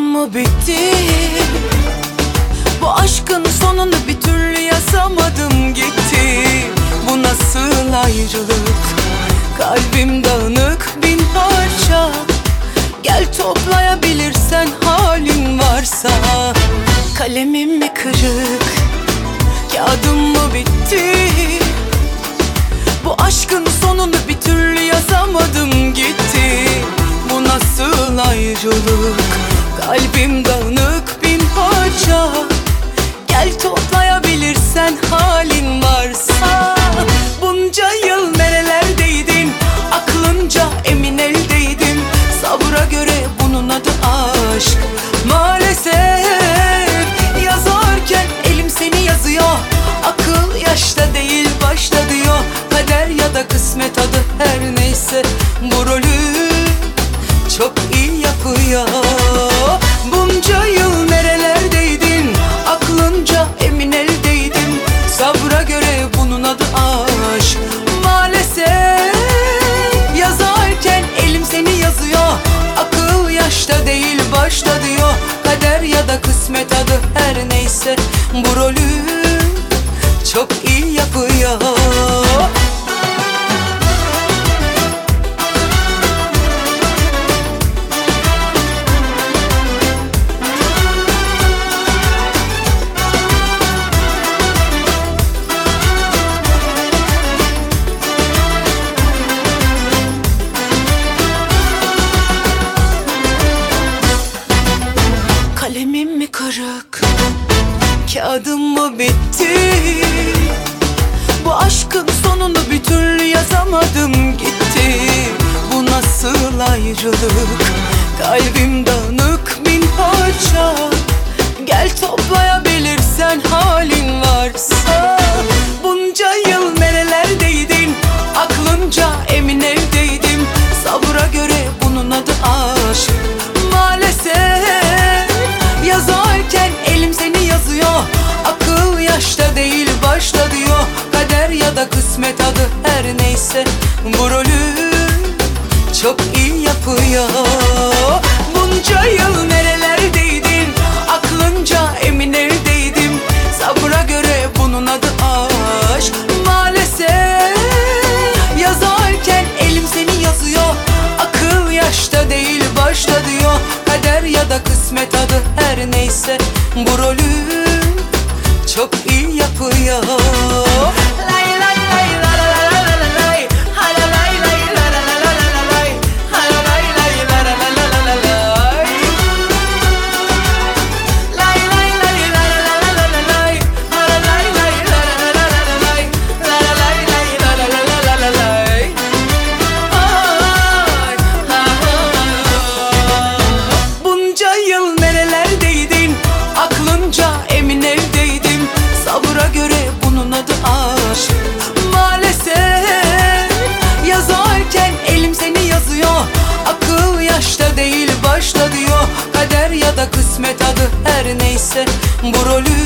mı bitti? Bu aşkın sonunu bir türlü yazamadım gitti. Bu nasıl ayrılık? Kalbim dağınık bin parça. Gel toplayabilirsen halin varsa. Kalemim mi kırık? Kağıdım mı bitti? Bu aşkın sonunu bir türlü yazamadım gitti. Bu nasıl ayrılık? Kalbim dağınık bin parça. Gel toplayabilirsen halin varsa. Bunca yıl nerelerdeydin? Aklınca emin eldeydim. Sabra göre bunun adı aşk. Maalesef yazarken elim seni yazıyor. Akıl yaşta değil başta diyor. Kader ya da kısmet adı her neyse. Bu rolü çok iyi yapıyor. Bunca yıl nerelerdeydin? Aklınca emin eldeydim. Sabra göre bunun adı aşk. Maalesef yazarken elim seni yazıyor. Akıl yaşta değil başta diyor. Kader ya da kısmet adı her neyse. Bu rolü çok iyi yapıyor. Kalemim mi kırık? Kağıdım mı bitti? Bu aşkın sonunu bir türlü yazamadım gitti. Bu nasıl ayrılık? Kalbim dağınık bin parça. Gel toplayabilirsen halin varsa. Bunca yıl nerelerdeydin? Aklınca emin evdeydim. Sabra göre bunun adı aşk. Maalesef yazarken elim seni yazıyor. Akıl yaşta değil başta diyor. Kader ya da kısmet adı her neyse. Bu rolü çok iyi yapıyor. Bunca yıl nerelerdeydin? Aklınca emin evdeydim. Sabra göre bunun adı aşk. Maalesef yazarken elim seni yazıyor. Akıl yaşta değil başta diyor. Kader ya da kısmet adı her neyse. Bu rolü çok iyi yapıyor. Lay lay lay la la la la la lay. Ha la lay lay la la la la la lay. Ha la lay lay la la la la la lay. Lay lay lay la la la la la lay. Ha la lay lay la la la la la lay. La la lay lay la la la la la lay. Ay, ha ha. Bunca yıl nerelerdeydin? Aklınca emin evdeydim. Sabra göre bunun adı aşk. Maalesef yazarken elim seni yazıyor. Akıl yaşta değil başta diyor. Kader ya da kısmet adı her neyse. Bu rolü